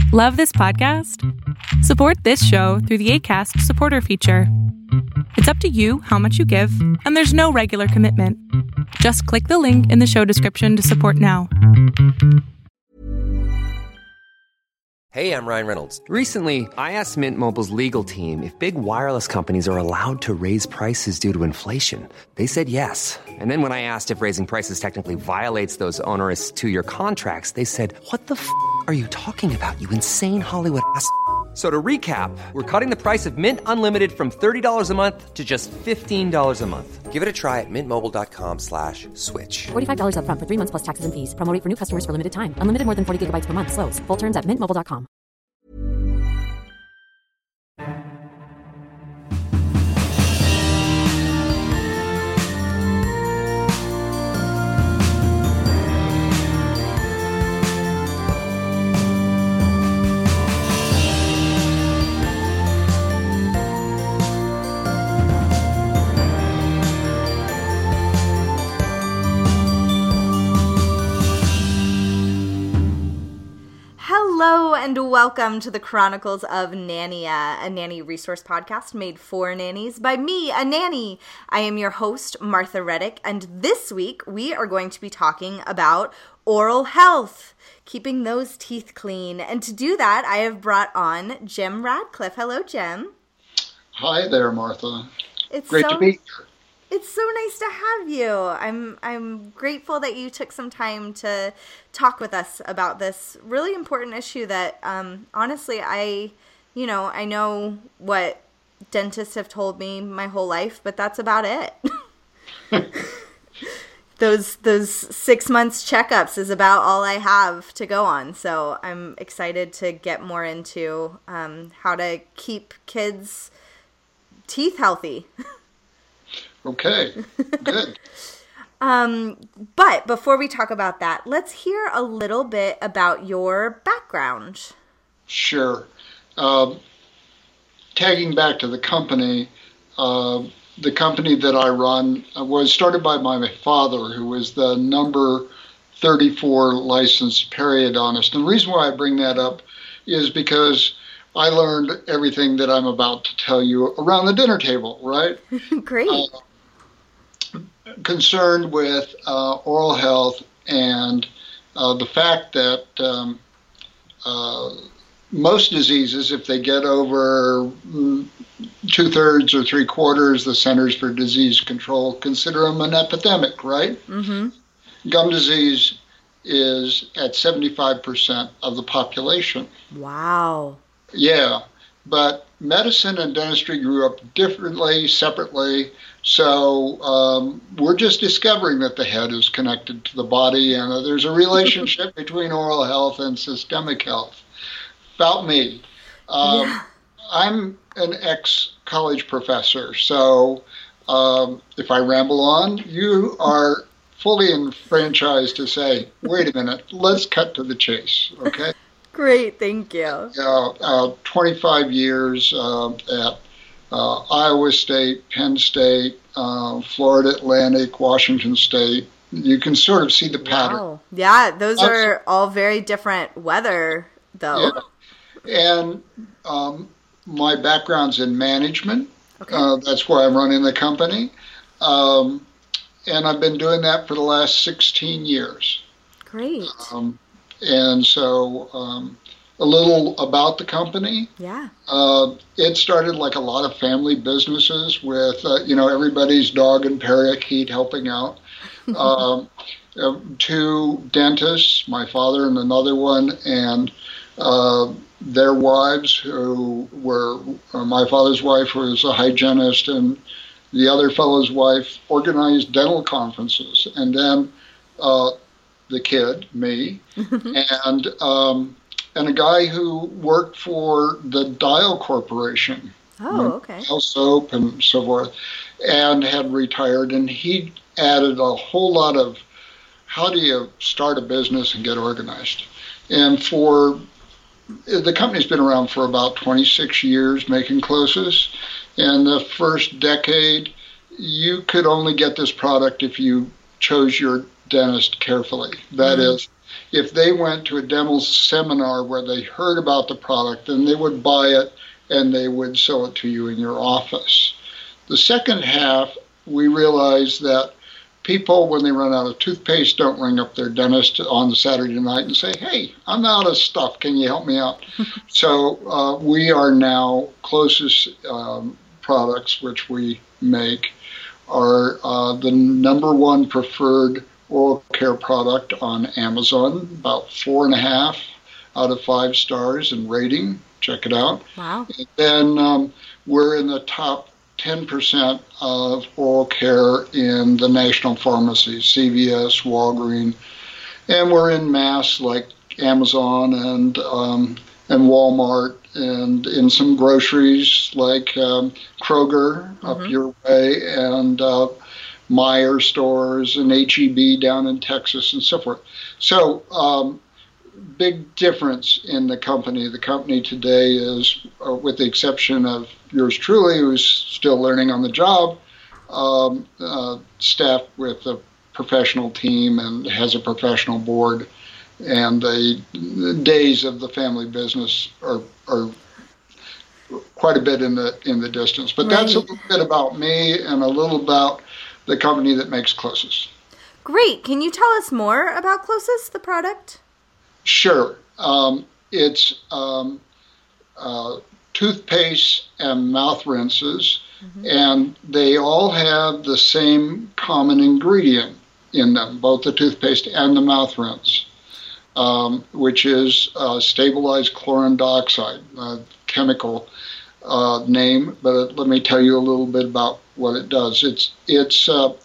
Love this podcast? Support this show through the Acast supporter feature. It's up to you how much you give, and there's no regular commitment. Just click the link in the show description to support now. Hey, I'm Ryan Reynolds. Recently, I asked Mint Mobile's legal team if big wireless companies are allowed to raise prices due to inflation. They said yes. And then when I asked if raising prices technically violates those onerous two-year contracts, they said, "What the f*** are you talking about, you insane Hollywood ass?" So to recap, we're cutting the price of Mint Unlimited from $30 a month to just $15 a month. Give it a try at mintmobile.com/switch. $45 up front for 3 months plus taxes and fees. Promo rate for new customers for limited time. Unlimited more than 40 gigabytes per month. Slows full terms at mintmobile.com. Hello and welcome to the Chronicles of Nania, a nanny resource podcast made for nannies by me, a nanny. I am your host, Martha Reddick, and this week we are going to be talking about oral health, keeping those teeth clean. And to do that, I have brought on Jim Radcliffe. Hello, Jim. Hi there, Martha. It's great to be here. It's so nice to have you. I'm grateful that you took some time to talk with us about this really important issue that, honestly, I know what dentists have told me my whole life, but that's about it. Those 6 months checkups is about all I have to go on. So I'm excited to get more into how to keep kids' teeth healthy. Okay, good. But before we talk about that, let's hear a little bit about your background. Sure. Tagging back to the company that I run was started by my father, who was the number 34 licensed periodontist. And the reason why I bring that up is because I learned everything that I'm about to tell you around the dinner table, right? Great. Concerned with oral health and the fact that most diseases, if they get over 2/3 or 3/4, the Centers for Disease Control consider them an epidemic, right? Mm-hmm. Gum disease is at 75% of the population. Wow. Yeah, but medicine and dentistry grew up differently, separately. So we're just discovering that the head is connected to the body, and there's a relationship between oral health and systemic health. About me, I'm an ex-college professor, so if I ramble on, you are fully enfranchised to say, wait a minute, let's cut to the chase, okay? Great, thank you. 25 years at Iowa State, Penn State, Florida Atlantic, Washington State. You can sort of see the pattern. Wow. Yeah, those are all very different weather, though. Yeah. And my background's in management. Okay. That's why I'm running the company. And I've been doing that for the last 16 years. Great. And so a little about the company. Yeah. It started like a lot of family businesses with, everybody's dog and parakeet helping out. 2 dentists, my father and another one, and their wives who were, my father's wife was a hygienist, and the other fellow's wife organized dental conferences. And then the kid, me, and a guy who worked for the Dial Corporation. Oh, okay. Dial Soap and so forth, and had retired. And he added a whole lot of how do you start a business and get organized. And the company's been around for about 26 years making closes. And the first decade, you could only get this product if you chose your dentist carefully. That is, if they went to a demo seminar where they heard about the product, then they would buy it and they would sell it to you in your office. The second half, we realized that people, when they run out of toothpaste, don't ring up their dentist on the Saturday night and say, hey, I'm out of stuff. Can you help me out? So we are now closest products, which we make, are the number one preferred oral care product on Amazon, about 4.5 out of 5 stars in rating. Check it out. Wow. And then we're in the top 10% of oral care in the national pharmacies, CVS, Walgreens, and we're in mass like Amazon and Walmart, and in some groceries like Kroger up your way, and Meijer stores and H-E-B down in Texas and so forth. So big difference in the company. The company today is, with the exception of yours truly, who's still learning on the job, staffed with a professional team and has a professional board, and the days of the family business are quite a bit in the distance. But that's a little bit about me and a little about the company that makes Closest. Great. Can you tell us more about Closest, the product? Sure. It's toothpaste and mouth rinses, and they all have the same common ingredient in them, both the toothpaste and the mouth rinse, which is stabilized chlorine dioxide, chemical name, but let me tell you a little bit about what it does. It's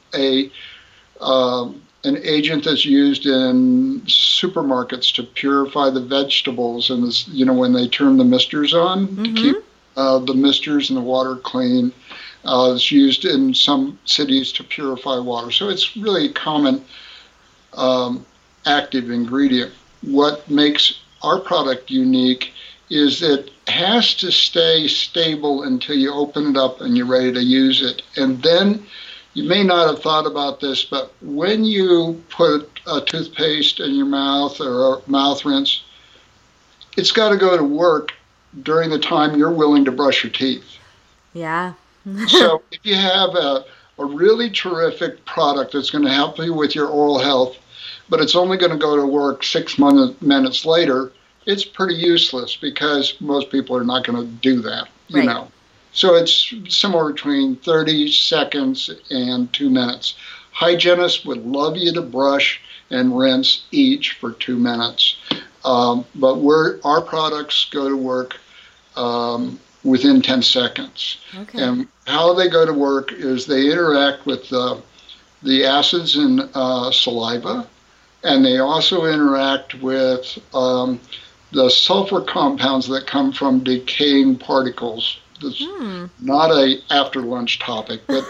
an agent that's used in supermarkets to purify the vegetables, and this, when they turn the misters on to keep the misters and the water clean. It's used in some cities to purify water. So it's really a common active ingredient. What makes our product unique is it has to stay stable until you open it up and you're ready to use it. And then, you may not have thought about this, but when you put a toothpaste in your mouth or a mouth rinse, it's got to go to work during the time you're willing to brush your teeth. Yeah. So if you have a really terrific product that's going to help you with your oral health, but it's only going to go to work 6 minutes later, it's pretty useless because most people are not going to do that, you know. So it's somewhere between 30 seconds and 2 minutes. Hygienists would love you to brush and rinse each for 2 minutes. But our products go to work within 10 seconds. Okay. And how they go to work is they interact with the acids in saliva, and they also interact with the sulfur compounds that come from decaying particles. It's not a after lunch topic, but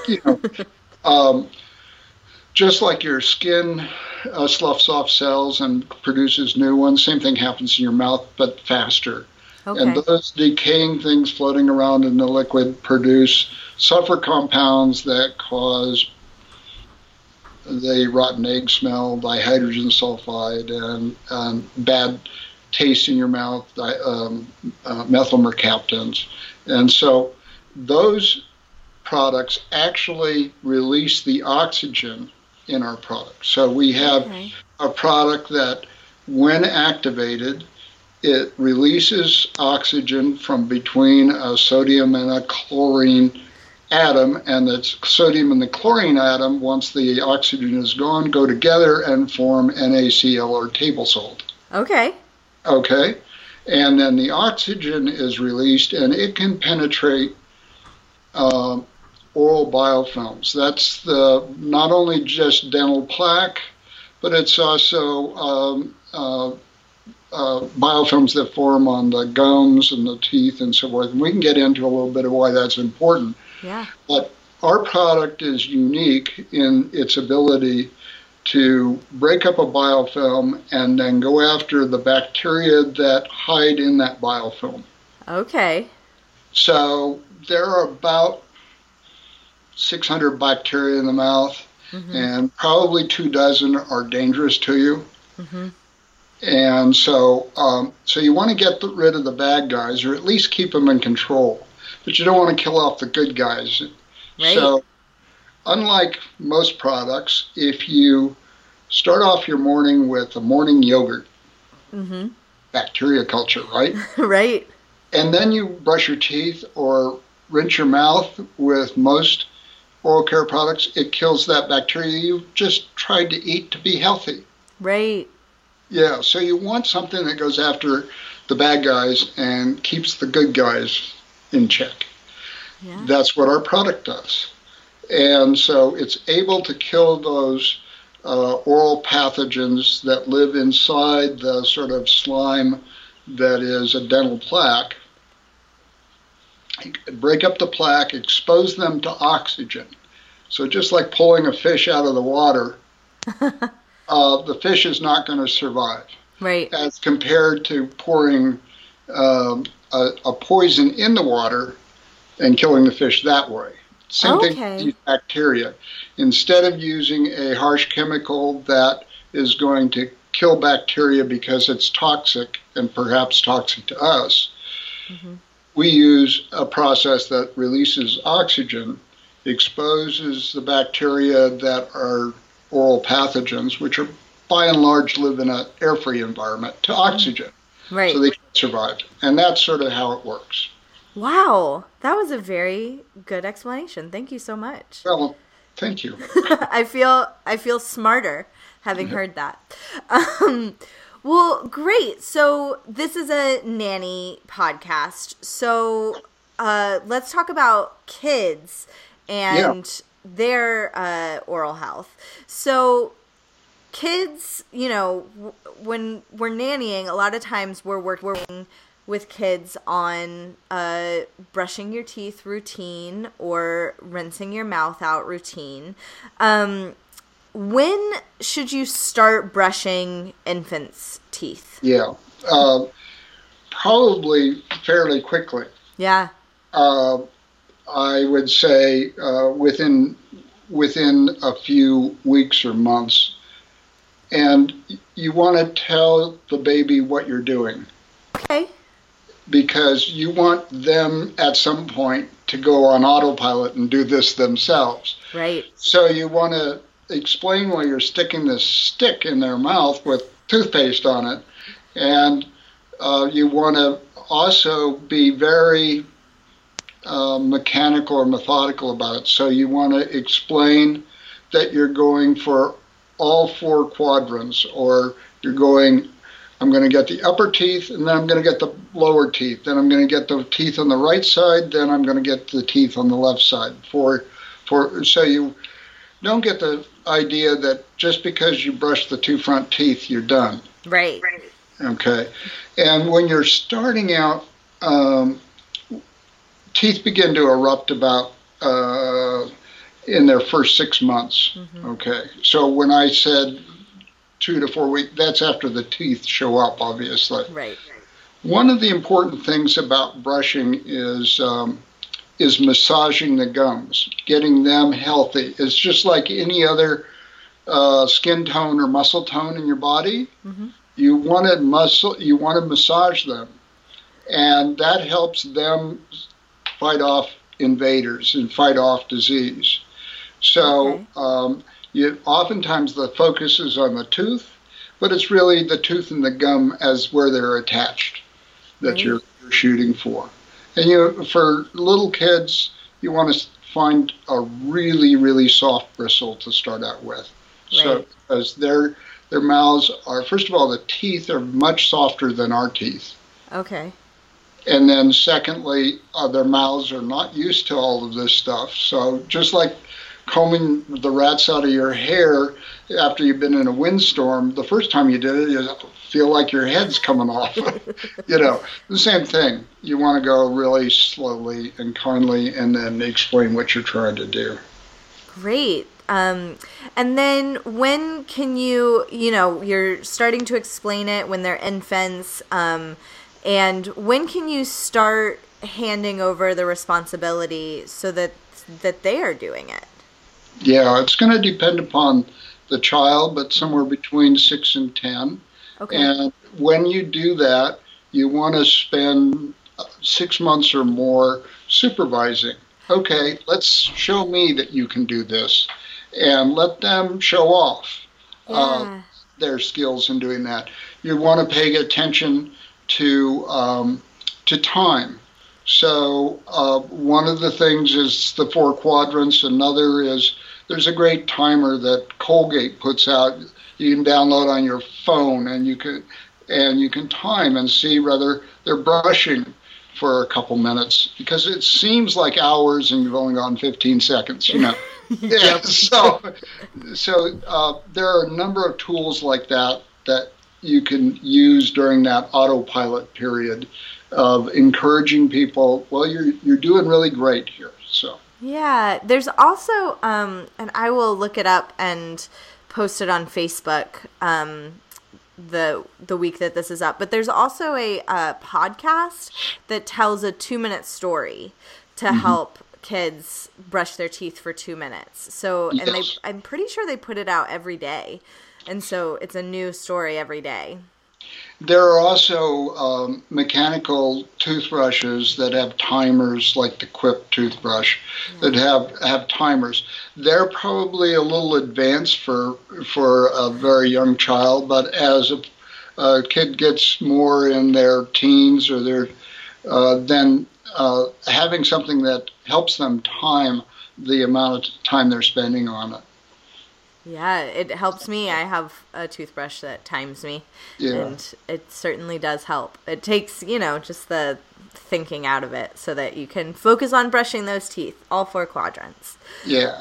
just like your skin sloughs off cells and produces new ones, same thing happens in your mouth, but faster. Okay. And those decaying things floating around in the liquid produce sulfur compounds that cause the rotten egg smell, dihydrogen sulfide, and bad taste in your mouth, methyl mercaptans. And so those products actually release the oxygen in our product. So we have a product that, when activated, it releases oxygen from between a sodium and a chlorine atom, and the sodium and the chlorine atom, once the oxygen is gone, go together and form NaCl, or table salt. Okay. And then the oxygen is released, and it can penetrate oral biofilms. That's not only just dental plaque, but it's also biofilms that form on the gums and the teeth and so forth. And we can get into a little bit of why that's important. Yeah. But our product is unique in its ability to break up a biofilm and then go after the bacteria that hide in that biofilm. Okay. So there are about 600 bacteria in the mouth, and probably 24 are dangerous to you. And so you want to get rid of the bad guys, or at least keep them in control. But you don't want to kill off the good guys. Right. So unlike most products, if you start off your morning with a morning yogurt, bacteria culture, right? Right. And then you brush your teeth or rinse your mouth with most oral care products, it kills that bacteria you just tried to eat to be healthy. Right. Yeah, so you want something that goes after the bad guys and keeps the good guys in check. Yeah. That's what our product does. And so it's able to kill those oral pathogens that live inside the sort of slime that is a dental plaque. Break up the plaque, expose them to oxygen. So just like pulling a fish out of the water, the fish is not going to survive. Right. As compared to pouring a poison in the water and killing the fish that way. Same thing with bacteria. Instead of using a harsh chemical that is going to kill bacteria because it's toxic and perhaps toxic to us, we use a process that releases oxygen, exposes the bacteria that are oral pathogens, which are by and large live in an air-free environment, to oxygen. Right. So they can survive. And that's sort of how it works. Wow. That was a very good explanation. Thank you so much. Well, thank you. I feel smarter having heard that. Well, great. So this is a nanny podcast. So let's talk about kids and their oral health. So kids, when we're nannying, a lot of times we're working with kids on brushing your teeth routine or rinsing your mouth out routine. When should you start brushing infants' teeth? Yeah, probably fairly quickly. Yeah. I would say within a few weeks or months. And you want to tell the baby what you're doing. Okay. Because you want them at some point to go on autopilot and do this themselves. Right. So you want to explain why you're sticking this stick in their mouth with toothpaste on it. And you want to also be very mechanical or methodical about it. So you want to explain that you're going for all four quadrants, or you're going, I'm going to get the upper teeth, and then I'm going to get the lower teeth, then I'm going to get the teeth on the right side, then I'm going to get the teeth on the left side. So you don't get the idea that just because you brush the two front teeth, you're done. Right. Okay. And when you're starting out, teeth begin to erupt about in their first 6 months. Okay. So when I said 2 to 4 weeks, that's after the teeth show up, obviously. Right. One of the important things about brushing is massaging the gums, getting them healthy. It's just like any other skin tone or muscle tone in your body. You want to massage them, and that helps them fight off invaders and fight off disease. So oftentimes the focus is on the tooth, but it's really the tooth and the gum as where they're attached that you're shooting for. And for little kids, you want to find a really, really soft bristle to start out with. Right. So as their mouths are, first of all, the teeth are much softer than our teeth. Okay. And then secondly, their mouths are not used to all of this stuff. So just like combing the rats out of your hair after you've been in a windstorm, the first time you did it, you feel like your head's coming off. The same thing. You want to go really slowly and kindly and then explain what you're trying to do. Great. And then when can you're starting to explain it when they're infants, and when can you start handing over the responsibility so that they are doing it? Yeah, it's going to depend upon the child, but somewhere between 6 and 10. Okay. And when you do that, you want to spend 6 months or more supervising. Okay, let's show me that you can do this, and let them show off their skills in doing that. You want to pay attention to time. So one of the things is the 4 quadrants. Another is there's a great timer that Colgate puts out. You can download on your phone, and you can time and see whether they're brushing for a couple minutes, because it seems like hours and you've only gone 15 seconds. Yeah. So there are a number of tools like that you can use during that autopilot period of encouraging people. Well, you're doing really great here. So yeah, there's also and I will look it up and post it on Facebook the week that this is up. But there's also a podcast that tells a 2-minute story to help kids brush their teeth for 2 minutes. So, and I'm pretty sure they put it out every day. And so it's a new story every day. There are also mechanical toothbrushes that have timers, like the Quip toothbrush, that have timers. They're probably a little advanced for a very young child, but as a kid gets more in their teens or then having something that helps them time the amount of time they're spending on it. Yeah, it helps me. I have a toothbrush that times me, and it certainly does help. It takes, just the thinking out of it so that you can focus on brushing those teeth, all 4 quadrants. Yeah.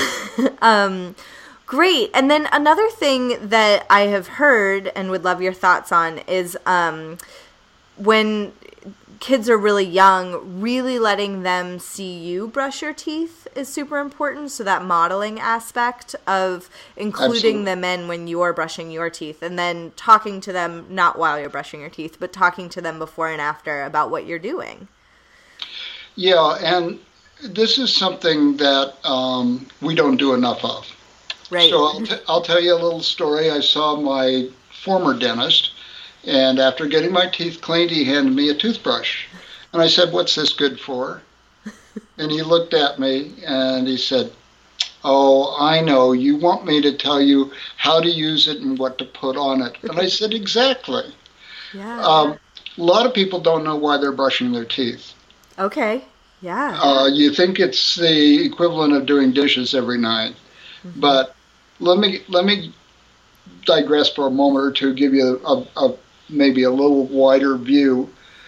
Great. And then another thing that I have heard and would love your thoughts on is when kids are really young, really letting them see you brush your teeth is super important. So that modeling aspect of including them in when you're brushing your teeth, and then talking to them, not while you're brushing your teeth, but talking to them before and after about what you're doing. Yeah, and this is something that we don't do enough of. Right. So I'll tell you a little story. I saw my former dentist, and after getting my teeth cleaned, he handed me a toothbrush. And I said, "What's this good for?" And he looked at me and he said, "Oh, I know. You want me to tell you how to use it and what to put on it." And I said, "Exactly." Yeah. A lot of people don't know why they're brushing their teeth. Okay. Yeah. You think it's the equivalent of doing dishes every night. But let me digress for a moment or two, give you a maybe a little wider view.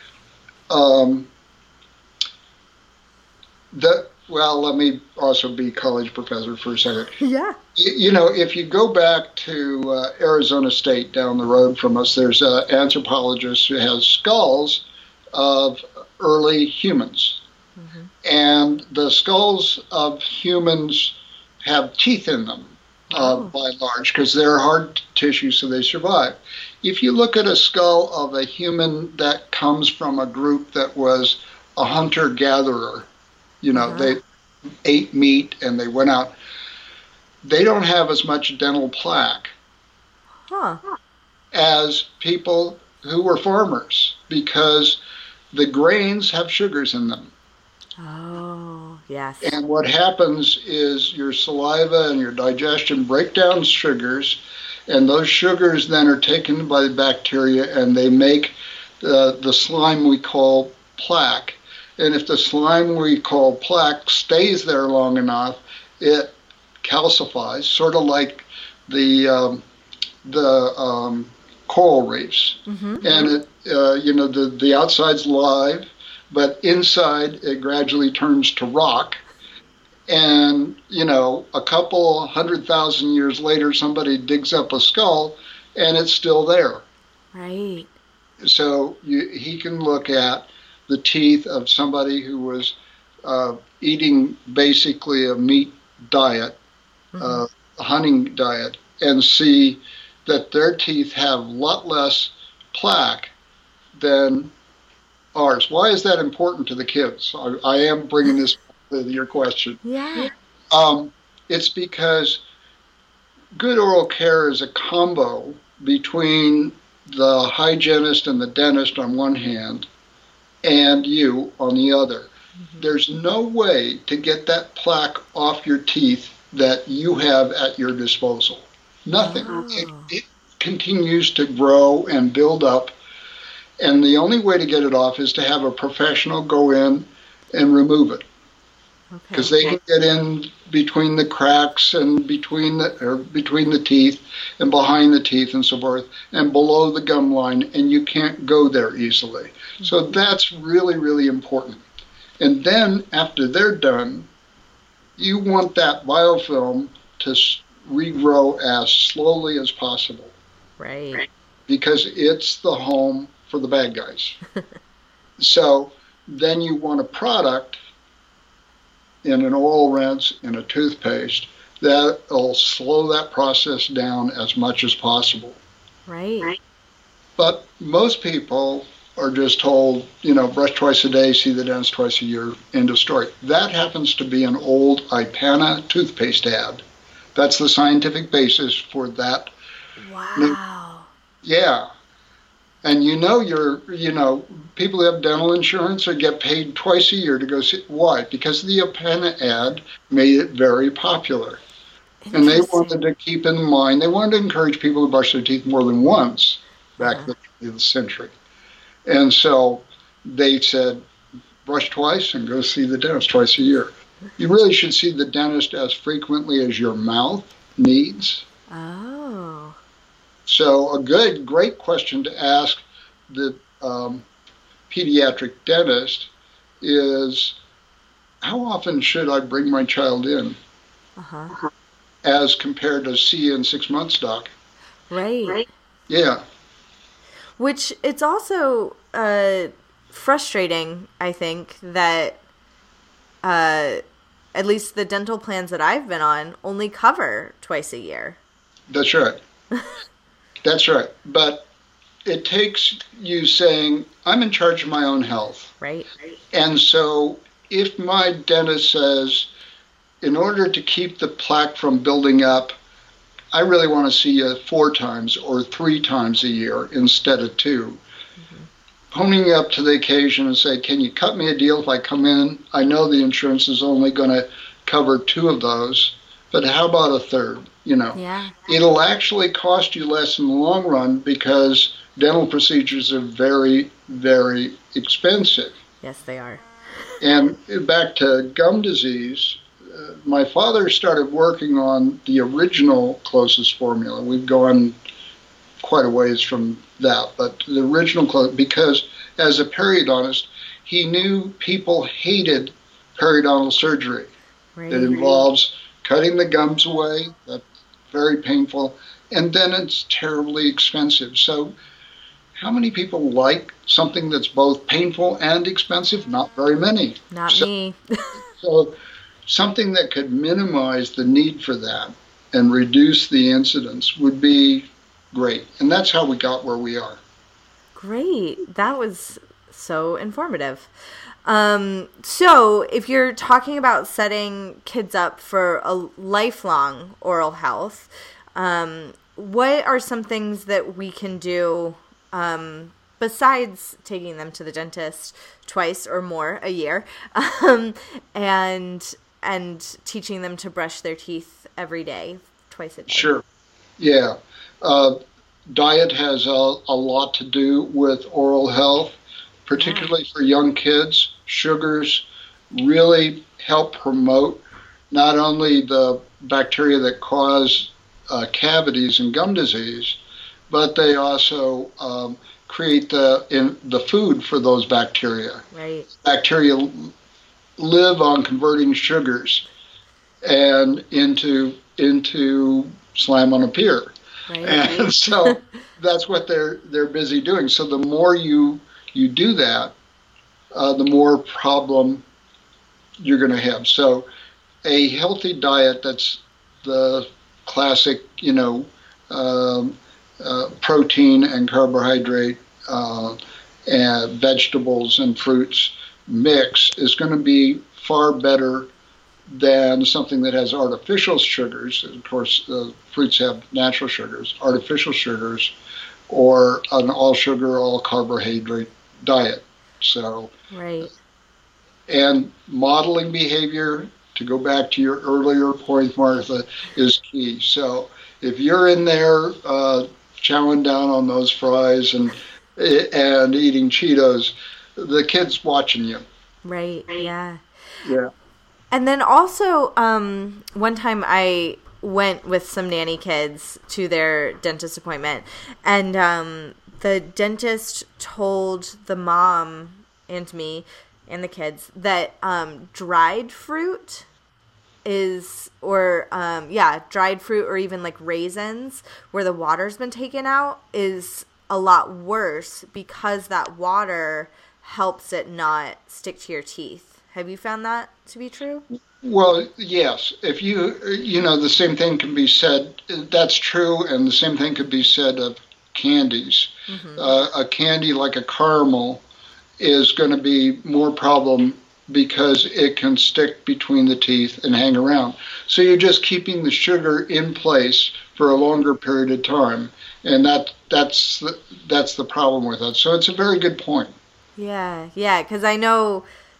Let me also be college professor for a second. Yeah. If you go back to Arizona State down the road from us, there's an anthropologist who has skulls of early humans. And the skulls of humans have teeth in them, by and large, because they're hard tissue, so they survive. If you look at a skull of a human that comes from a group that was a hunter-gatherer, they ate meat and they went out, they don't have as much dental plaque as people who were farmers, because the grains have sugars in them. Oh, yes. And what happens is your saliva and your digestion break down sugars, and those sugars then are taken by the bacteria and they make the slime we call plaque. And if the slime we call plaque stays there long enough, it calcifies, sort of like the coral reefs. And it, the outside's live, but inside it gradually turns to rock. And, a couple 100,000 years later, somebody digs up a skull and it's still there. Right. So he can look at the teeth of somebody who was eating basically a meat diet, a hunting diet, and see that their teeth have a lot less plaque than ours. Why is that important to the kids? I am bringing this to your question. Yeah. It's because good oral care is a combo between the hygienist and the dentist on one hand, and you on the other. There's no way to get that plaque off your teeth that you have at your disposal. Nothing. It continues to grow and build up, and the only way to get it off is to have a professional go in and remove it. Because they can get in between the cracks and between the teeth and behind the teeth and so forth and below the gum line, and you can't go there easily. So that's really, really important. And then after they're done, you want that biofilm to regrow as slowly as possible. Right. Because it's the home for the bad guys. So then you want a product in an oral rinse, in a toothpaste, that'll slow that process down as much as possible. Right. But most people are just told, brush twice a day, see the dentist twice a year, end of story. That happens to be an old Ipana toothpaste ad. That's the scientific basis for that. Wow. Yeah. And people who have dental insurance or get paid twice a year to go see. Why? Because the Ipana ad made it very popular. And they wanted to keep in mind, they wanted to encourage people to brush their teeth more than once back in the 20th century. And so they said, brush twice and go see the dentist twice a year. You really should see the dentist as frequently as your mouth needs. Oh. So a great question to ask the pediatric dentist is, how often should I bring my child in? As compared to see you in 6 months, doc. Right. Yeah. Which it's also frustrating, I think, that at least the dental plans that I've been on only cover twice a year. That's right. That's right. But it takes you saying, I'm in charge of my own health. Right. And so if my dentist says, in order to keep the plaque from building up, I really want to see you 4 times or 3 times a year instead of 2. Honing up to the occasion and say, can you cut me a deal if I come in? I know the insurance is only going to cover 2 of those, but how about a 3rd? Yeah. It'll actually cost you less in the long run because dental procedures are very, very expensive. Yes, they are. And back to gum disease, my father started working on the original closest formula. We've gone quite a ways from that, but the original because as a periodontist, he knew people hated periodontal surgery. Right. It involves cutting the gums away. That's very painful. And then it's terribly expensive. So how many people like something that's both painful and expensive? Not very many. Not me. So something that could minimize the need for that and reduce the incidence would be great. And that's how we got where we are. Great. That was so informative. So if you're talking about setting kids up for a lifelong oral health, what are some things that we can do besides taking them to the dentist twice or more a year, and teaching them to brush their teeth every day, twice a day? Sure. Yeah. Diet has a lot to do with oral health, particularly for young kids. Sugars really help promote not only the bacteria that cause cavities and gum disease, but they also create the food for those bacteria. Right. Bacteria live on converting sugars and into slime on a pier. Right. And so that's what they're busy doing. So the more you do that, the more problem you're going to have. So a healthy diet that's the classic, protein and carbohydrate and vegetables and fruits mix is going to be far better than something that has artificial sugars. Of course, fruits have natural sugars. Artificial sugars or an all sugar, all carbohydrate diet. So, right. And modeling behavior, to go back to your earlier point, Martha, is key. So if you're in there chowing down on those fries and eating Cheetos, the kid's watching you. Right, yeah. Yeah. And then also, one time I went with some nanny kids to their dentist appointment, and the dentist told the mom and me and the kids that dried fruit dried fruit or even like raisins where the water's been taken out is a lot worse because that water helps it not stick to your teeth. Have you found that to be true? Well, yes. If the same thing can be said, that's true, and the same thing could be said of candies. Mm-hmm. A candy like a caramel is going to be more problem because it can stick between the teeth and hang around. So you're just keeping the sugar in place for a longer period of time, and that's the problem with it. So it's a very good point. Yeah, because I know,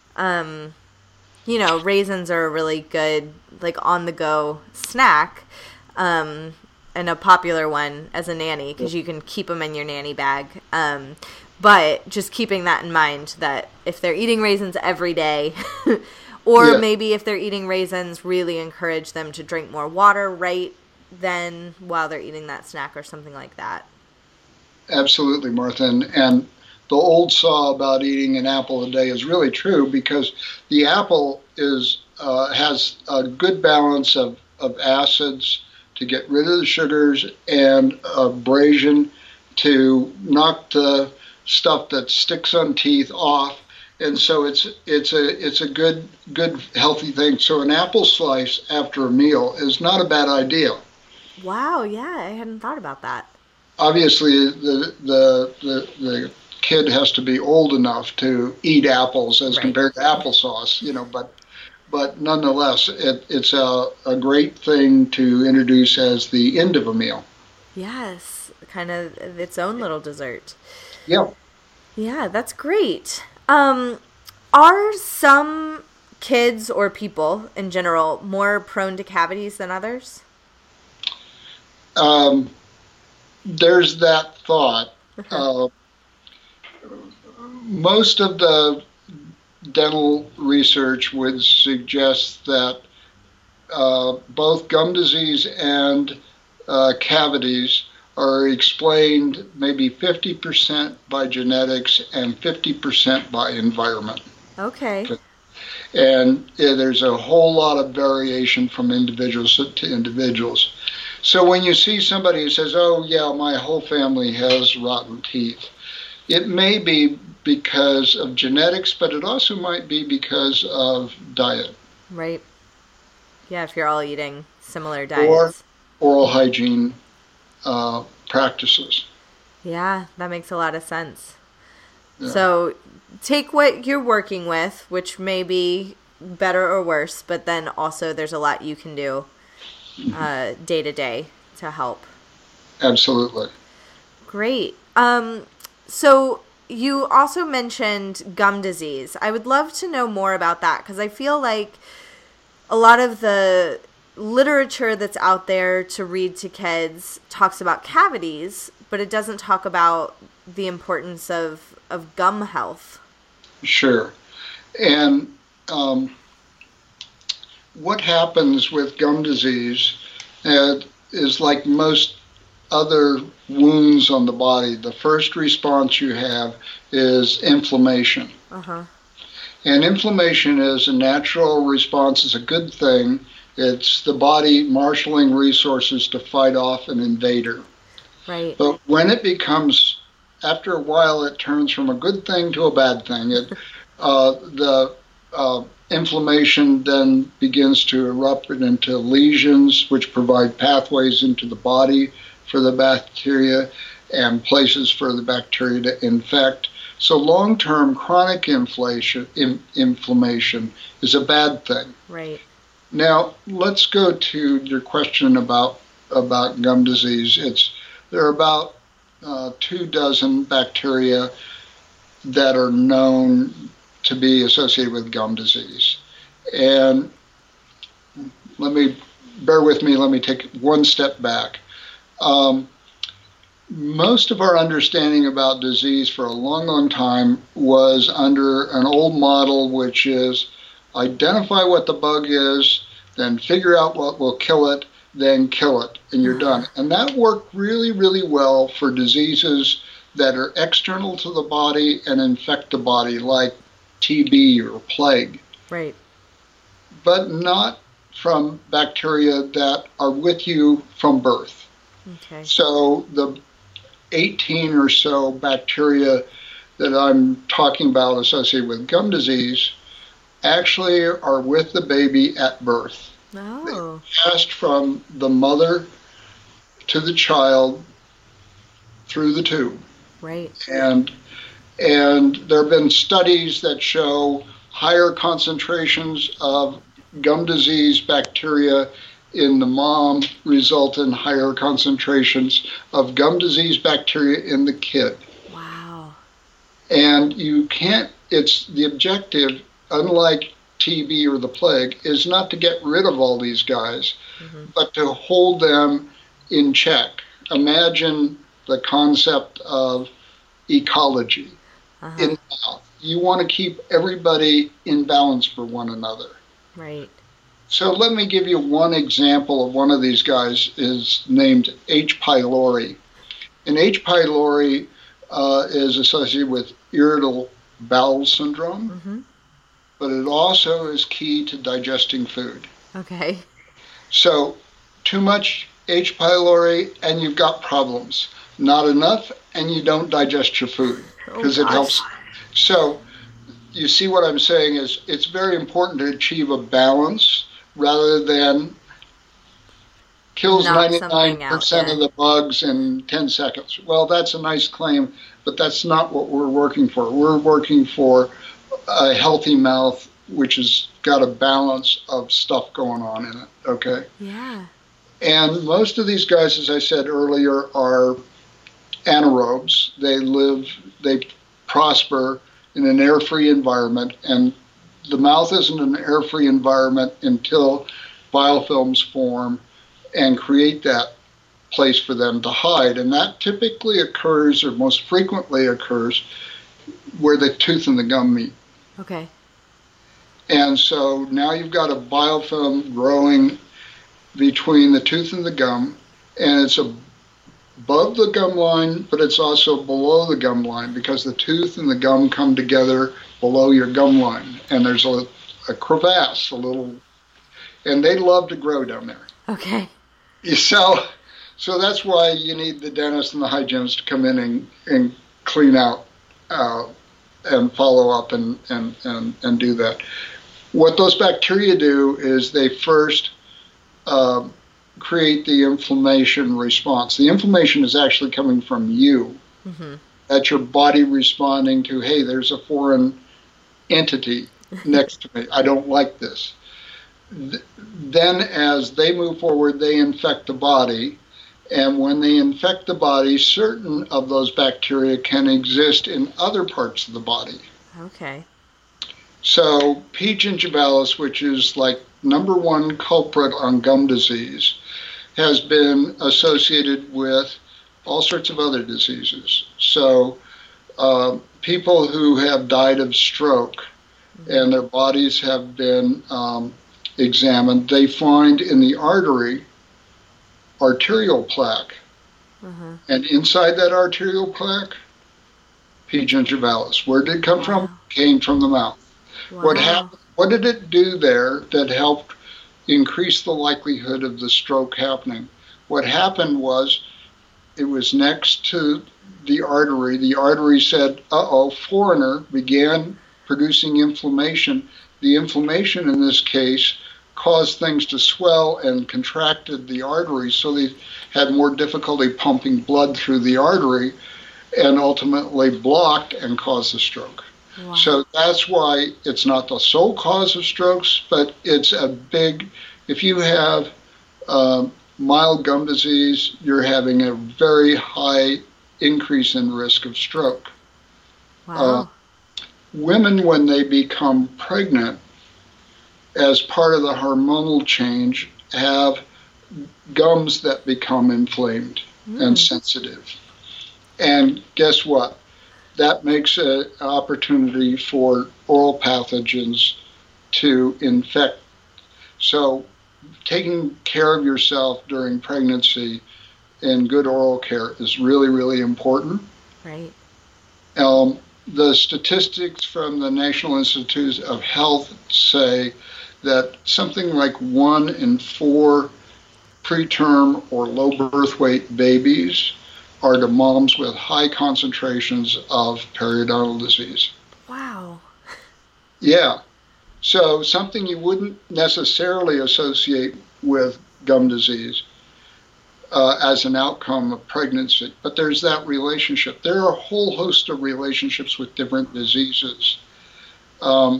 raisins are a really good, like, on-the-go snack, and a popular one as a nanny because you can keep them in your nanny bag. But just keeping that in mind that if they're eating raisins every day, or maybe if they're eating raisins, really encourage them to drink more water right then while they're eating that snack or something like that. Absolutely, Martha. And the old saw about eating an apple a day is really true because the apple has a good balance of acids to get rid of the sugars and abrasion to knock the stuff that sticks on teeth off, and so it's a good healthy thing. So an apple slice after a meal is not a bad idea. Wow, yeah, I hadn't thought about that. Obviously, the kid has to be old enough to eat apples as compared to applesauce, but nonetheless, it's a great thing to introduce as the end of a meal. Yes, kind of its own little dessert. Yeah. Yeah, that's great. Are some kids or people in general more prone to cavities than others? There's that thought. Most of the dental research would suggest that both gum disease and cavities are explained maybe 50% by genetics and 50% by environment. Okay. And there's a whole lot of variation from individuals to individuals. So when you see somebody who says, oh yeah, my whole family has rotten teeth, it may be because of genetics, but it also might be because of diet. Right. Yeah, if you're all eating similar diets. Or oral hygiene practices. Yeah, that makes a lot of sense. Yeah. So take what you're working with, which may be better or worse, but then also there's a lot you can do day to day to help. Absolutely. Great. So you also mentioned gum disease. I would love to know more about that because I feel like a lot of the literature that's out there to read to kids talks about cavities, but it doesn't talk about the importance of gum health. Sure. And what happens with gum disease is like most other wounds on the body. The first response you have is inflammation. Uh-huh. And inflammation is a natural response. It's a good thing. It's the body marshaling resources to fight off an invader. Right. But when it becomes, after a while, it turns from a good thing to a bad thing. The inflammation then begins to erupt into lesions, which provide pathways into the body for the bacteria and places for the bacteria to infect. So long-term chronic inflammation is a bad thing. Right. Now, let's go to your question about gum disease. There are about 24 bacteria that are known to be associated with gum disease. And bear with me, let me take one step back. Most of our understanding about disease for a long, long time was under an old model, which is identify what the bug is, then figure out what will kill it, then kill it, and you're done. And that worked really, really well for diseases that are external to the body and infect the body, like TB or plague. Right. But not from bacteria that are with you from birth. Okay. So the 18 or so bacteria that I'm talking about associated with gum disease actually are with the baby at birth. Oh. They passed from the mother to the child through the tube. Right. And there have been studies that show higher concentrations of gum disease bacteria in the mom result in higher concentrations of gum disease bacteria in the kid. Wow. And it's the objective, unlike TB or the plague, is not to get rid of all these guys, but to hold them in check. Imagine the concept of ecology in the mouth. You want to keep everybody in balance for one another. Right. So let me give you one example of one of these guys is named H. pylori. And H. pylori is associated with irritable bowel syndrome, but it also is key to digesting food. Okay. So too much H. pylori and you've got problems. Not enough and you don't digest your food because it helps. So you see what I'm saying is it's very important to achieve a balance rather than kills 99% of the bugs in 10 seconds. Well, that's a nice claim, but that's not what we're working for. We're working for a healthy mouth, which has got a balance of stuff going on in it, okay? Yeah. And most of these guys, as I said earlier, are anaerobes. They prosper in an air-free environment, and the mouth isn't an air-free environment until biofilms form and create that place for them to hide. And that typically occurs, or most frequently occurs, where the tooth and the gum meet. Okay. And so now you've got a biofilm growing between the tooth and the gum, and it's above the gum line, but it's also below the gum line because the tooth and the gum come together below your gum line. And there's a crevasse, and they love to grow down there. Okay. So that's why you need the dentist and the hygienist to come in and clean out and follow up and do that. What those bacteria do is they first create the inflammation response. The inflammation is actually coming from you. That's your body responding to, hey, there's a foreign entity next to me. I don't like this. Then as they move forward, they infect the body. And when they infect the body, certain of those bacteria can exist in other parts of the body. Okay. So P. gingivalis, which is like #1 culprit on gum disease, has been associated with all sorts of other diseases. So people who have died of stroke and their bodies have been examined, they find in the artery arterial plaque. And inside that arterial plaque, P. gingivalis. Where did it come from? Came from the mouth. Wow. What did it do there that helped increase the likelihood of the stroke happening? What happened was it was next to the artery. The artery said, foreigner, began producing inflammation. The inflammation in this case caused things to swell and contracted the artery, so they had more difficulty pumping blood through the artery and ultimately blocked and caused the stroke. Wow. So that's why it's not the sole cause of strokes, but it's if you have mild gum disease, you're having a very high increase in risk of stroke. Wow. Women, when they become pregnant, as part of the hormonal change, have gums that become inflamed and sensitive. And guess what? That makes an opportunity for oral pathogens to infect. So taking care of yourself during pregnancy and good oral care is really, really important. Right. The statistics from the National Institutes of Health say that something like 1 in 4 preterm or low birth weight babies are to moms with high concentrations of periodontal disease. Wow. Yeah. So something you wouldn't necessarily associate with gum disease as an outcome of pregnancy, but there's that relationship. There are a whole host of relationships with different diseases. So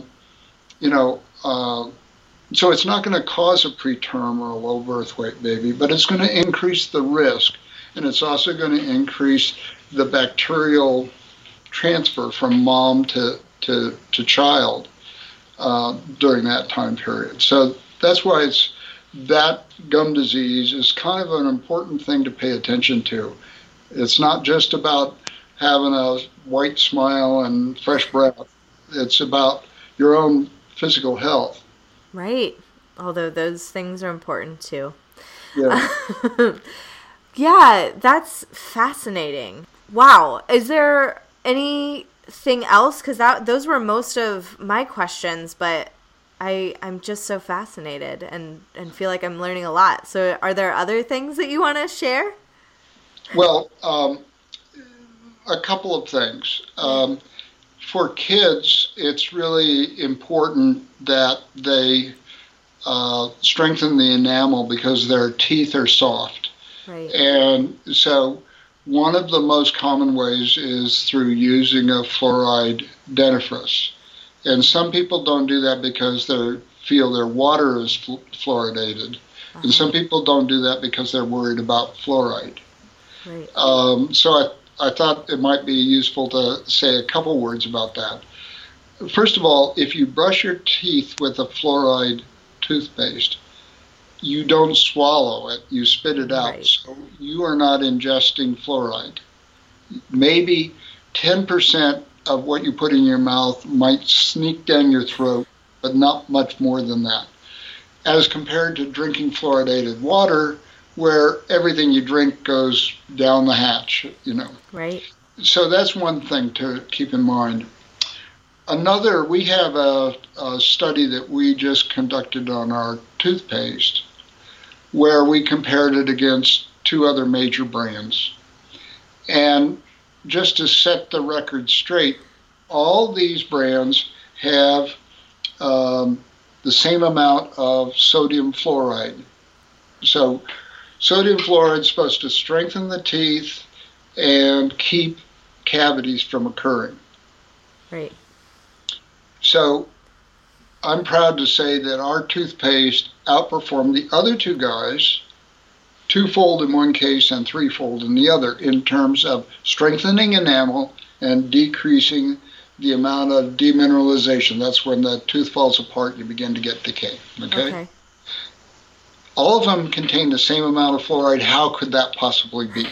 it's not going to cause a preterm or a low birth weight baby, but it's going to increase the risk, and it's also going to increase the bacterial transfer from mom to child during that time period. So that's why that gum disease is kind of an important thing to pay attention to. It's not just about having a white smile and fresh breath. It's about your own physical health. Right. Although those things are important too. Yeah. Yeah, that's fascinating. Wow. Is there anything else? Because those were most of my questions, but I'm just so fascinated and feel like I'm learning a lot. So are there other things that you want to share? Well, a couple of things. For kids, it's really important that they strengthen the enamel because their teeth are soft. Right. And so one of the most common ways is through using a fluoride dentifrice. And some people don't do that because they feel their water is fluoridated. And some people don't do that because they're worried about fluoride. Right. So I thought it might be useful to say a couple words about that. First of all, if you brush your teeth with a fluoride toothpaste, you don't swallow it, you spit it out. Right. So you are not ingesting fluoride. Maybe 10% of what you put in your mouth might sneak down your throat, but not much more than that. As compared to drinking fluoridated water, where everything you drink goes down the hatch, Right. So that's one thing to keep in mind. Another, we have a study that we just conducted on our toothpaste where we compared it against 2 other major brands. And just to set the record straight, all these brands have the same amount of sodium fluoride. So sodium fluoride is supposed to strengthen the teeth and keep cavities from occurring. Right. So I'm proud to say that our toothpaste outperformed the other 2 guys, 2-fold in one case and 3-fold in the other, in terms of strengthening enamel and decreasing the amount of demineralization. That's when the tooth falls apart and you begin to get decay. Okay? All of them contain the same amount of fluoride. How could that possibly be?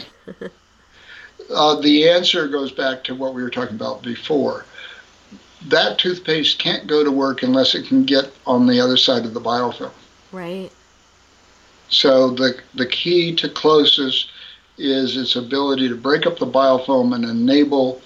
The answer goes back to what we were talking about before. That toothpaste can't go to work unless it can get on the other side of the biofilm. Right. So the key to closis is its ability to break up the biofilm and enable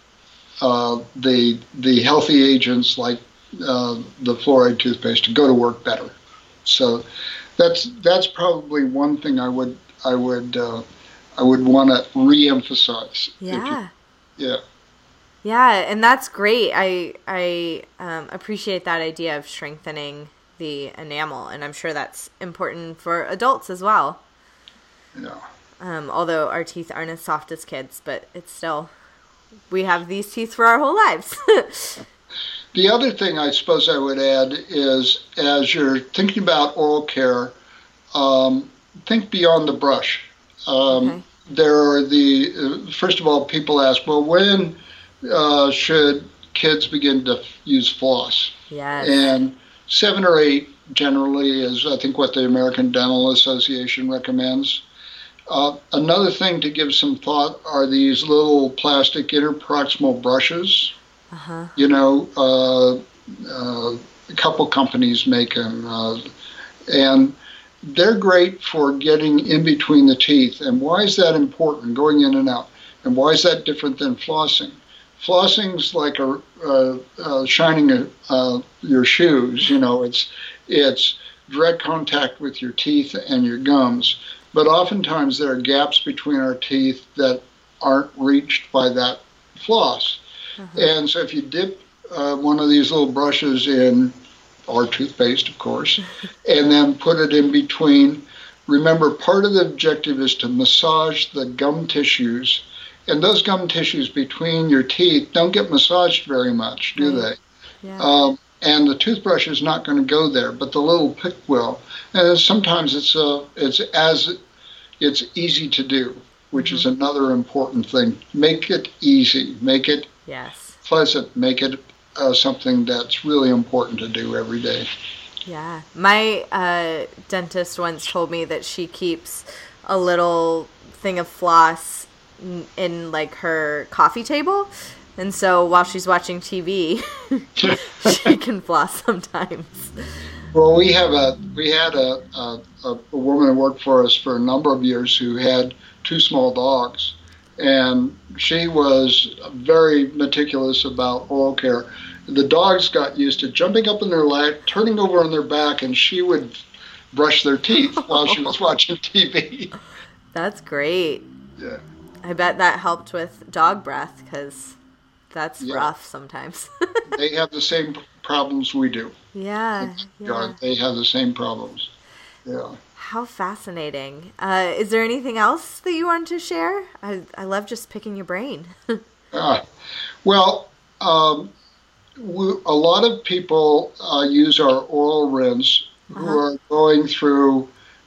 the healthy agents like the fluoride toothpaste to go to work better. So that's probably one thing I would want to reemphasize. Yeah. Yeah, and that's great. I appreciate that idea of strengthening the enamel, and I'm sure that's important for adults as well. Yeah. Although our teeth aren't as soft as kids, but it's still, we have these teeth for our whole lives. The other thing I suppose I would add is, as you're thinking about oral care, think beyond the brush. there are first of all, people ask, well, when should kids begin to use floss? Yes. And 7 or 8 generally is, I think, what the American Dental Association recommends. Another thing to give some thought are these little plastic interproximal brushes. Uh-huh. A couple companies make them, and they're great for getting in between the teeth. And why is that important, going in and out? And why is that different than flossing? Flossing's like shining your shoes. It's direct contact with your teeth and your gums. But oftentimes there are gaps between our teeth that aren't reached by that floss. And so if you dip one of these little brushes in, or toothpaste, of course, and then put it in between, remember, part of the objective is to massage the gum tissues. And those gum tissues between your teeth don't get massaged very much, do they? Yeah. And the toothbrush is not going to go there, but the little pick will. And sometimes it's easy to do, which is another important thing. Make it easy. Make it pleasant. Make it something that's really important to do every day. Yeah. My dentist once told me that she keeps a little thing of floss in like her coffee table. And so while she's watching TV, she can floss sometimes. Well, we had a woman who worked for us for a number of years who had 2 small dogs, and she was very meticulous about oral care. The dogs got used to jumping up in their lap, turning over on their back, and she would brush their teeth while she was watching TV. That's great. Yeah. I bet that helped with dog breath, because that's rough sometimes. They have the same problems we do. Yeah. They have the same problems. Yeah. How fascinating. Is there anything else that you want to share? I love just picking your brain. Well, a lot of people use our oral rinse who are going through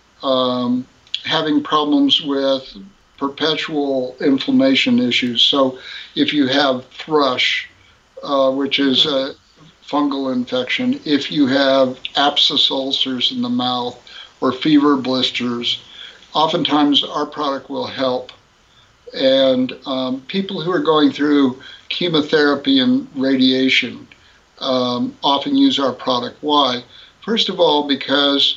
having problems with perpetual inflammation issues. So if you have thrush, which is a fungal infection, if you have abscess ulcers in the mouth or fever blisters, oftentimes our product will help. And people who are going through chemotherapy and radiation often use our product. Why? First of all, because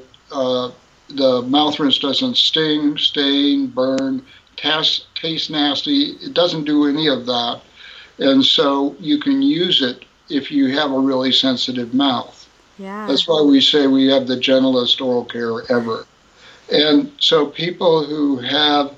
the mouth rinse doesn't sting, stain, burn, taste nasty. It doesn't do any of that. And so you can use it if you have a really sensitive mouth. Yeah. That's why we say we have the gentlest oral care ever. And so people who have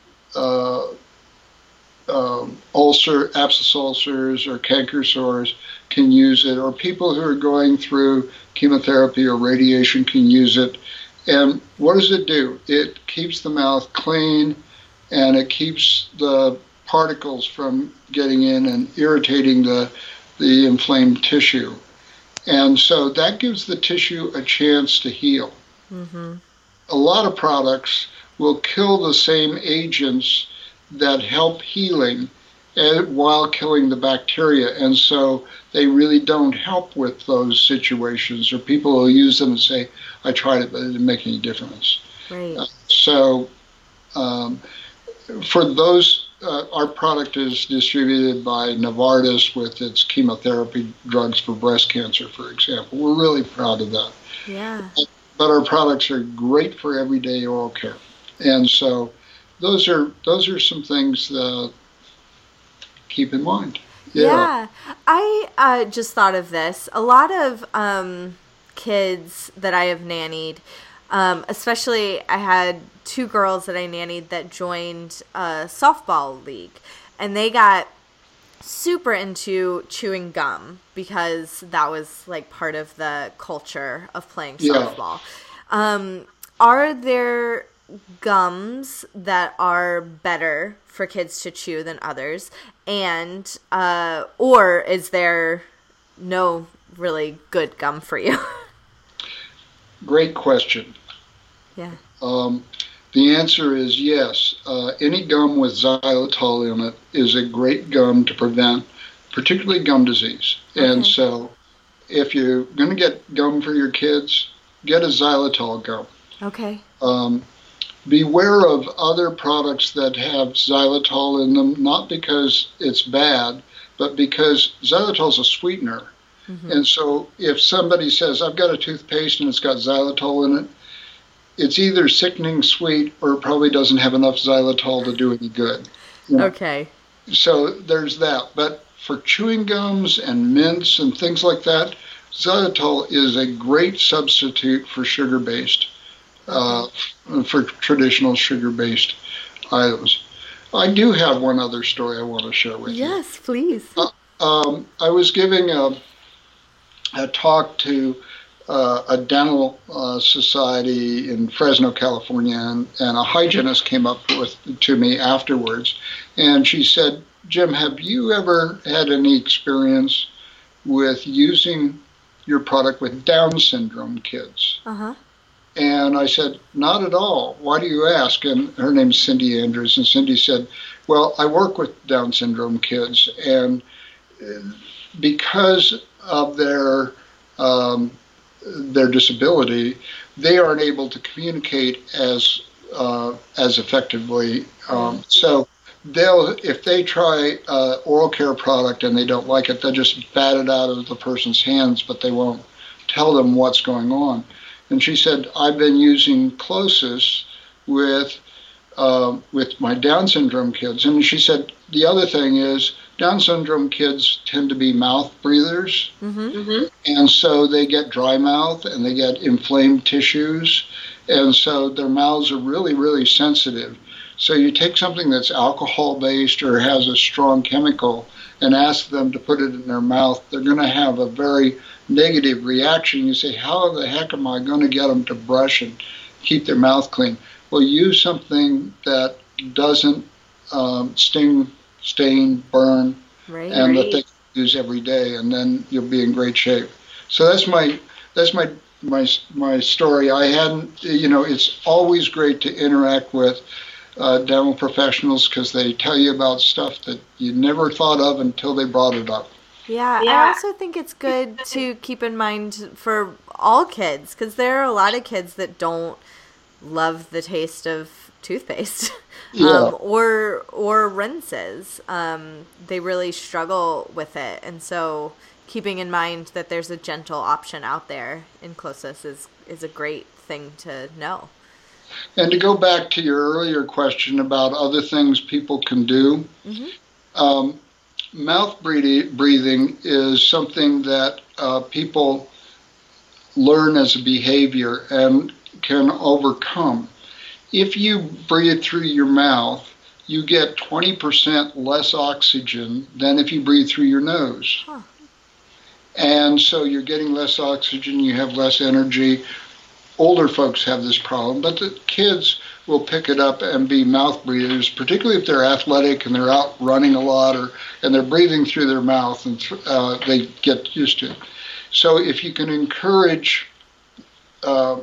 abscess ulcers or canker sores can use it, or people who are going through chemotherapy or radiation can use it. And what does it do? It keeps the mouth clean, and it keeps the particles from getting in and irritating the inflamed tissue. And so that gives the tissue a chance to heal. Mm-hmm. A lot of products will kill the same agents that help healing while killing the bacteria. And so they really don't help with those situations, or people will use them and say, I tried it, but it didn't make any difference. Right. For those, our product is distributed by Novartis with its chemotherapy drugs for breast cancer, for example. We're really proud of that. Yeah. But our products are great for everyday oral care. And so those are some things that keep in mind. Yeah. I just thought of this. A lot of kids that I have nannied, especially I had 2 girls that I nannied that joined a softball league, and they got super into chewing gum because that was like part of the culture of playing softball. Are there gums that are better for kids to chew than others, and or is there no really good gum for you? Great question. Yeah. The answer is yes. Any gum with xylitol in it is a great gum to prevent, particularly gum disease. Okay. And so if you're going to get gum for your kids, get a xylitol gum. Okay. Beware of other products that have xylitol in them, not because it's bad, but because xylitol is a sweetener. Mm-hmm. And so if somebody says, I've got a toothpaste and it's got xylitol in it, it's either sickening sweet or it probably doesn't have enough xylitol to do any good. You know? Okay. So there's that. But for chewing gums and mints and things like that, xylitol is a great substitute for sugar-based, for traditional sugar-based items. I do have one other story I want to share with you. Yes, please. I was giving a talk to a dental society in Fresno, California, and a hygienist came up to me afterwards, and she said, Jim, have you ever had any experience with using your product with Down syndrome kids? Uh-huh. And I said, not at all. Why do you ask? And her name's Cindy Andrews, and Cindy said, well, I work with Down syndrome kids, and because of their disability, they aren't able to communicate as effectively. So if they try oral care product and they don't like it, they'll just bat it out of the person's hands, but they won't tell them what's going on. And she said, I've been using Closis with my Down syndrome kids. And she said, the other thing is Down syndrome kids tend to be mouth breathers. Mm-hmm. Mm-hmm. And so they get dry mouth and they get inflamed tissues. And so their mouths are really, really sensitive. So you take something that's alcohol-based or has a strong chemical and ask them to put it in their mouth, they're going to have a very negative reaction. You say, how the heck am I going to get them to brush and keep their mouth clean? Well, use something that doesn't sting, stain, burn, and that they use every day, and then you'll be in great shape. So that's my story. I hadn't, it's always great to interact with dental professionals because they tell you about stuff that you never thought of until they brought it up. Yeah, I also think it's good to keep in mind for all kids, because there are a lot of kids that don't love the taste of toothpaste or rinses. They really struggle with it, and so keeping in mind that there's a gentle option out there in Closis is a great thing to know. And to go back to your earlier question about other things people can do, mm-hmm. Mouth breathing is something that people learn as a behavior and can overcome. If you breathe through your mouth, you get 20% less oxygen than if you breathe through your nose. Huh. And so you're getting less oxygen, you have less energy. Older folks have this problem, but the kids will pick it up and be mouth breathers, particularly if they're athletic and they're out running a lot and they're breathing through their mouth, and they get used to it. So if you can encourage a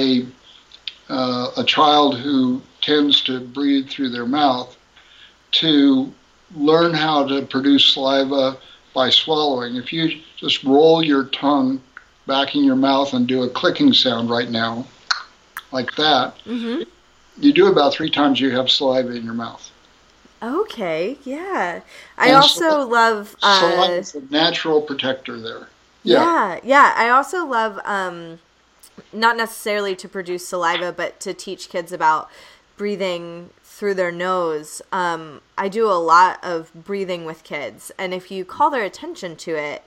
child who tends to breathe through their mouth to learn how to produce saliva by swallowing. If you just roll your tongue back in your mouth and do a clicking sound right now, like that, mm-hmm. you do about 3 times you have saliva in your mouth. Okay, yeah. I also love... saliva is a natural protector there. Yeah. I also love, not necessarily to produce saliva, but to teach kids about breathing through their nose. I do a lot of breathing with kids, and if you call their attention to it,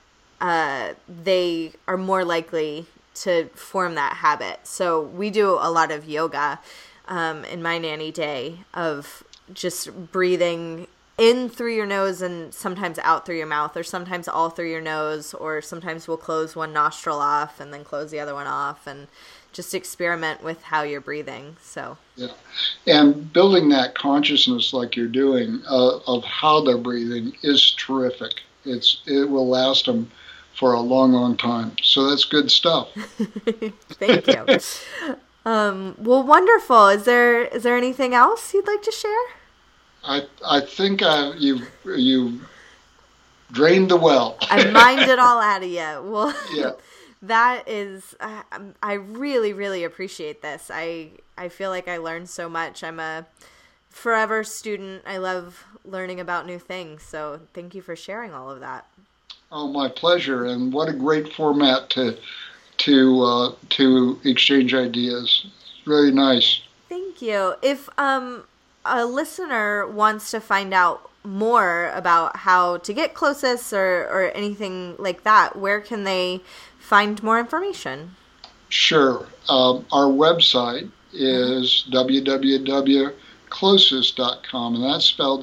they are more likely to form that habit. So we do a lot of yoga in my nanny day of just breathing in through your nose and sometimes out through your mouth, or sometimes all through your nose, or sometimes we'll close one nostril off and then close the other one off, and just experiment with how you're breathing. So and building that consciousness like you're doing of how they're breathing is terrific. It will last them for a long, long time. So that's good stuff. Thank you. Well, wonderful. Is there anything else you'd like to share? I think you drained the well. I mined it all out of you. Well, yeah. That is, I really, really appreciate this. I feel like I learned so much. I'm a forever student. I love learning about new things. So thank you for sharing all of that. Oh, my pleasure. And what a great format to exchange ideas. It's really nice. Thank you. If a listener wants to find out more about how to get closest or anything like that, where can they find more information? Sure. Our website is www.closest.com, and that's spelled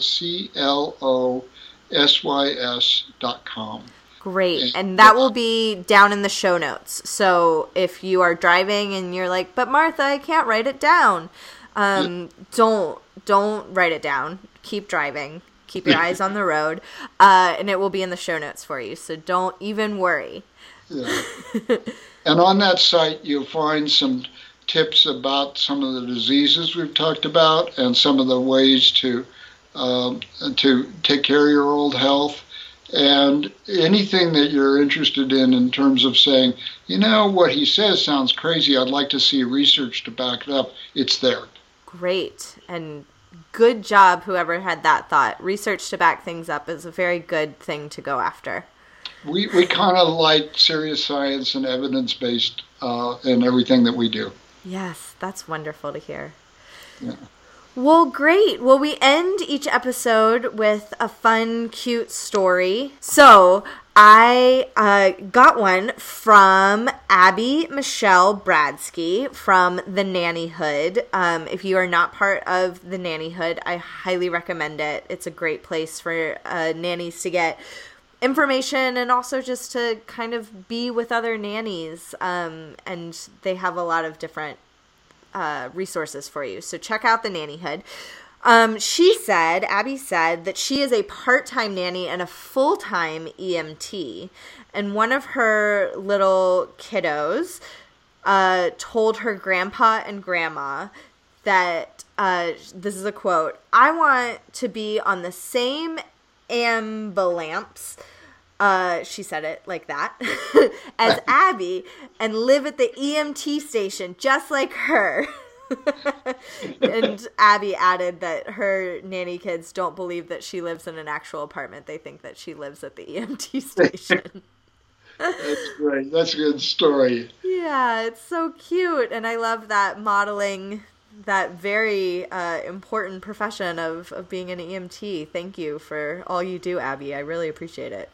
CLOSYS.com. Great. And that will be down in the show notes. So if you are driving and you're like, but Martha, I can't write it down. Don't write it down. Keep driving. Keep your eyes on the road. And it will be in the show notes for you. So don't even worry. Yeah. And on that site, you'll find some tips about some of the diseases we've talked about and some of the ways to take care of your old health. And anything that you're interested in terms of saying, what he says sounds crazy, I'd like to see research to back it up, it's there. Great. And good job, whoever had that thought. Research to back things up is a very good thing to go after. We kind of like serious science and evidence-based in everything that we do. Yes, that's wonderful to hear. Yeah. Well, great. Well, we end each episode with a fun, cute story. So I got one from Abby Michelle Bradsky from The Nannyhood. If you are not part of The Nannyhood, I highly recommend it. It's a great place for nannies to get information and also just to kind of be with other nannies. And they have a lot of different resources for you. So check out The Nannyhood. Abby said that she is a part-time nanny and a full-time EMT. And one of her little kiddos told her grandpa and grandma that, this is a quote, "I want to be on the same ambulance," she said it like that, "as Abby and live at the EMT station just like her." And Abby added that her nanny kids don't believe that she lives in an actual apartment. They think that she lives at the EMT station. That's great. That's a good story. Yeah, it's so cute. And I love that modeling that very important profession of being an EMT. Thank you for all you do, Abby. I really appreciate it.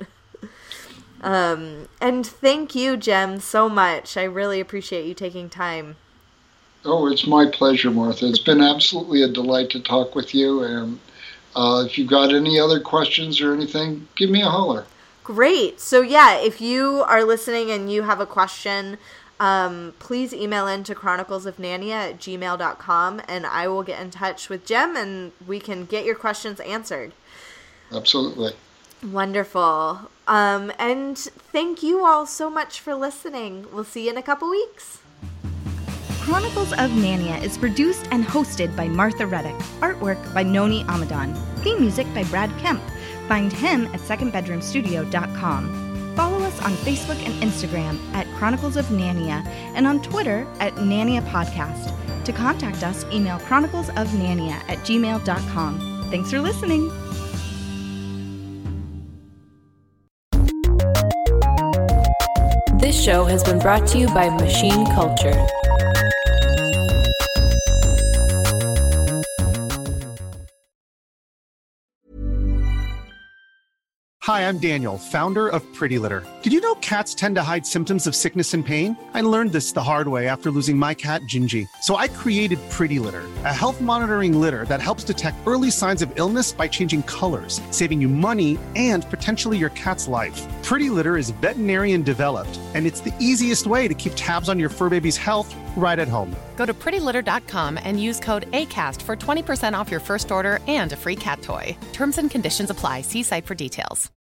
And thank you, Jem, so much. I really appreciate you taking time. Oh, it's my pleasure, Martha. It's been absolutely a delight to talk with you. And if you've got any other questions or anything, give me a holler. Great. So, yeah, if you are listening and you have a question, please email in to chroniclesofnania@gmail.com, and I will get in touch with Jem and we can get your questions answered. Absolutely. Wonderful. And thank you all so much for listening. We'll see you in a couple weeks. Chronicles of Nania is produced and hosted by Martha Reddick. Artwork by Noni Amadan. Theme music by Brad Kemp. Find him at secondbedroomstudio.com. Follow us on Facebook and Instagram at Chronicles of Nania and on Twitter at Nania Podcast. To contact us, email chroniclesofnania@gmail.com. Thanks for listening. This show has been brought to you by Machine Culture. Hi, I'm Daniel, founder of Pretty Litter. Did you know cats tend to hide symptoms of sickness and pain? I learned this the hard way after losing my cat, Gingy. So I created Pretty Litter, a health monitoring litter that helps detect early signs of illness by changing colors, saving you money and potentially your cat's life. Pretty Litter is veterinarian developed, and it's the easiest way to keep tabs on your fur baby's health right at home. Go to prettylitter.com and use code ACAST for 20% off your first order and a free cat toy. Terms and conditions apply. See site for details.